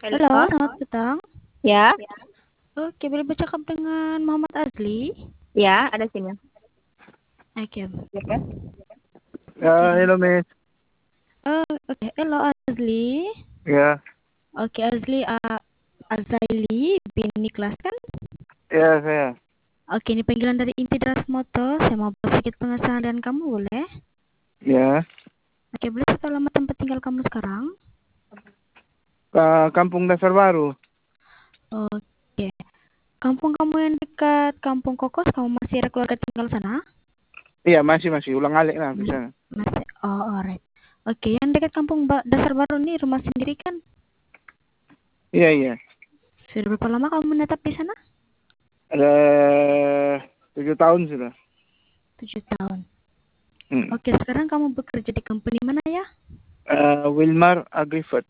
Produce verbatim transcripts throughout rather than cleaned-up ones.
Halo, Halo. selamat petang. Ya, Oke, boleh bercakap dengan Muhammad Azli? ya, ada sini. Oke. Ya, kan? Ya, hello, Miss. Oh, oke. Halo Azli. Ya, Oke, Azli uh, Azaili bin Niklas kan? ya, saya. Oke, ini panggilan dari Inti Deras Motor. Saya mau buat sedikit pengesahan kamu, boleh? Ya, Oke, boleh saya tahu alamat tempat tinggal kamu sekarang? Ka- Kampung Dasar Baru. Oke. Kampung kamu yang dekat Kampung Kokos, kamu masih ada keluarga tinggal sana? Iya, masih, masih. Ulang alik lah, bisa. Masih. Oh, alright. Oke, yang dekat Kampung ba Dasar Baru ini rumah sendiri kan? Iya, iya. Sudah berapa lama kamu menetap di sana? Ada tujuh tahun sudah. Tujuh tahun. Hmm. Oke, sekarang kamu bekerja di company mana ya? Eh, Wilmar Agrifood.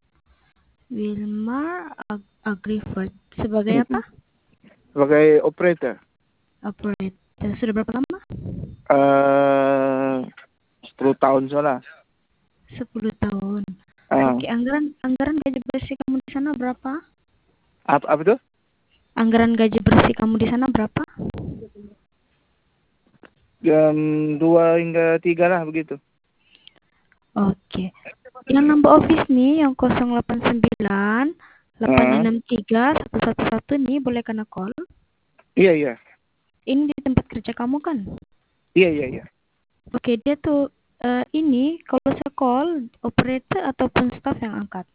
Wilmar Ag Agrifood. Sebagai Hmm. apa? Sebagai operator. Operator. Sudah berapa lama? Eh, sepuluh tahun soalnya. Sepuluh tahun. Ah. Oke, anggaran anggaran gaji bersih kamu di sana berapa? Apa, apa tuh? Anggaran gaji bersih kamu di sana berapa? Jam dua hingga tiga lah begitu. Oke. Yang number office nih yang nol delapan sembilan delapan enam tiga satu satu satu nih boleh kena call? Iya, iya. Ini di tempat kerja kamu kan? Iya, iya, iya. Oke, dia tuh uh, ini kalau saya call operator ataupun staff yang angkat.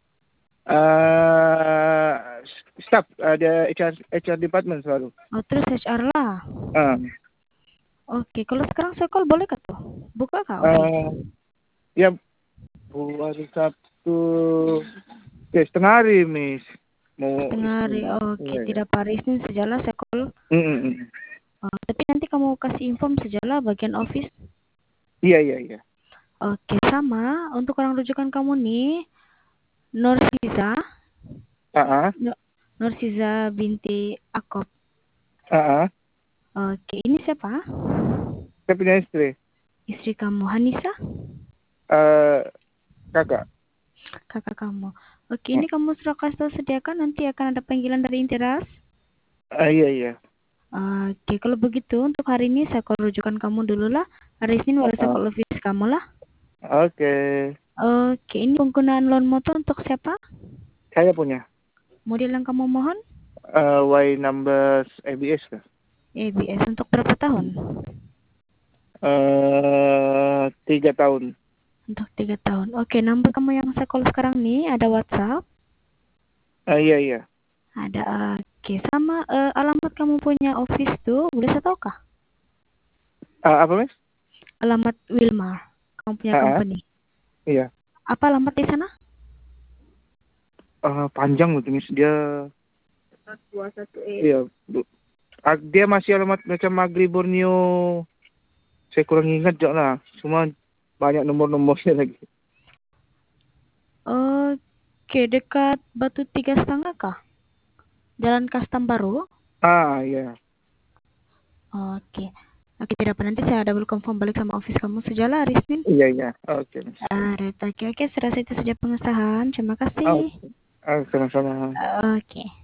Uh, staff, ada H R H R department selalu. Oh, terus H R lah. Uh. Oke, kalau sekarang saya call boleh kah tuh? Buka kah Uh, office? ya, hari Sabtu, ya setengah hari, Miss. Mau Setengah hari. Oke, ya, tidak Paris ini sejalan saya call. Mm -mm. Oh, tapi nanti kamu kasih inform sejalan bagian office. Iya, iya, iya. Oke, sama. Untuk orang rujukan kamu nih, Nursiza. Uh-uh. Nursiza binti Akob. Uh-uh. Oke, ini siapa? Saya punya istri. Istri kamu, Hanisa? Uh, kakak. Kakak kamu. Oke, ini kamu sudah kasih tahu sediakan nanti akan ada panggilan dari Intiras. Uh, iya, iya. Oke, kalau begitu untuk hari ini saya call rujukan kamu dulu lah. Hari Senin baru saya call office kamu lah. Oke. Okay. Oke, ini penggunaan loan motor untuk siapa? Saya punya. Model yang kamu mohon? Uh, Y numbers A B S kah? A B S untuk berapa tahun? Uh, tiga tahun. Untuk tiga tahun. Oke, nomor kamu yang saya call sekarang nih ada WhatsApp? Uh, iya, iya. Ada. Oke, sama uh, alamat kamu punya office tuh, boleh saya tahu kah? Uh, apa, Mas? Alamat Wilmar, kamu punya uh-uh. company. Iya. Apa alamat di sana? Uh, panjang loh, Miss. Dia dua satu E. Iya. Dia masih alamat macam Magri Borneo. Saya kurang ingat jauh lah. Cuma banyak nomor-nomornya lagi. Oke, dekat Batu Tiga Setengah kah? Jalan Kastam Baru? Ah, iya. Oke. Oke, tidak apa. Nanti saya double confirm balik sama office kamu sejalan hari Senin. Iya, iya. Oke. Okay. Oke, oke. Saya rasa itu saja pengesahan. Terima kasih. Oke, okay. Sama-sama. Oke.